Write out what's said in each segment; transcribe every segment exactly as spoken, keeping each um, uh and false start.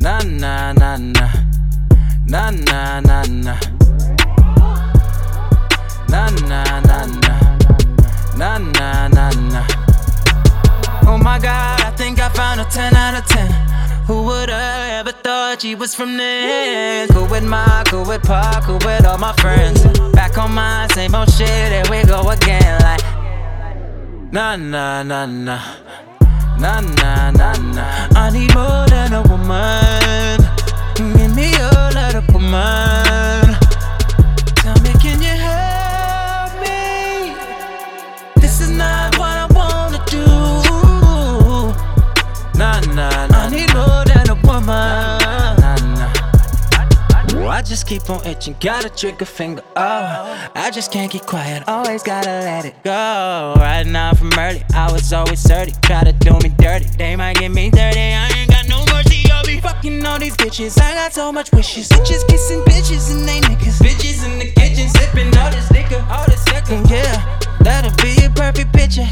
Na na na na, na na na na, na na na na, na na na na. Oh my God, I think I found a ten out of ten. Who would've ever thought she was from there? Cool with my, cool with Park, cool with all my friends. Back on my same old shit, here we go again. Like na na na na, na na na na. I need more than a woman. Give me your letter, woman. Tell me, can you help me? This is not what I wanna do. Nah, nah, nah. I need more than a woman. Nah, nah. I just keep on itching, gotta trigger finger. Oh, I just can't keep quiet, always gotta let it go. Right now from early, I was always thirty. Try to do me dirty, they might get me dirty. I ain't got no mercy, I'll be fucking all these bitches. I got so much wishes, bitches kissing bitches and they niggas. Bitches in the kitchen sipping all this liquor, all this liquor. Yeah, that'll be a perfect picture.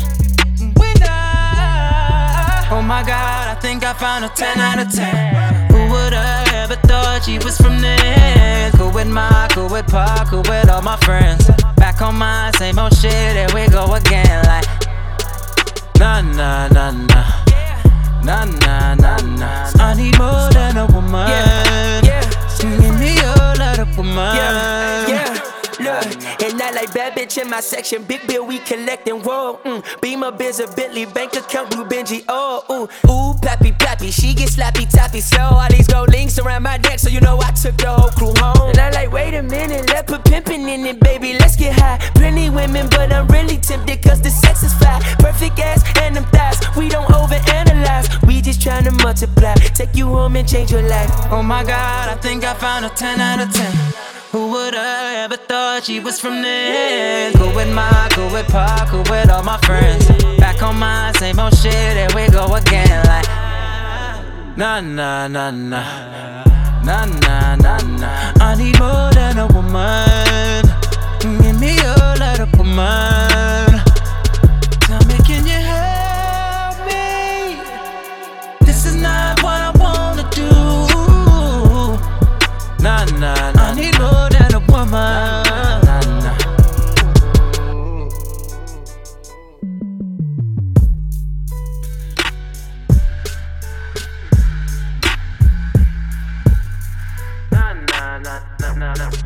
Oh my God, I think I found a ten out of ten. Who would've ever thought she was from there? Cool with my, cool with Park, cool with all my friends. Back on my same old shit, here we go again. Like na na na na, na na na na. I need more than a woman. Give me your letter, woman. Yeah, yeah. Look, and not like bad bitch in my section. Big bill, we collecting, whoa. Mm. Beamer, Benz, a Bentley, bank account, blue Benji, oh, ooh. Ooh, pappy, pappy, she get slappy, tappy. So all these gold links around my neck, so you know I took the whole crew home. And I like, wait a minute, let's put pimpin' in it, baby, let's get high. Plenty women, but I'm really tempted, cause the sex is fly. Perfect ass and them thighs, we don't overanalyze. We just tryna multiply, take you home and change your life. Oh my God, I think I found a ten out of ten. Who would've ever thought she was from there? Cool with my, cool with Park, cool with all my friends. Back on my same old shit, here we go again. Like na na na na, na na na na. I need more than a woman. Give me your letter, woman. Tell me, can you help me? This is not what I wanna do. Nah, nah, nah. I need more than a woman. Nah, nah. Nah, nah, nah, nah, nah, nah.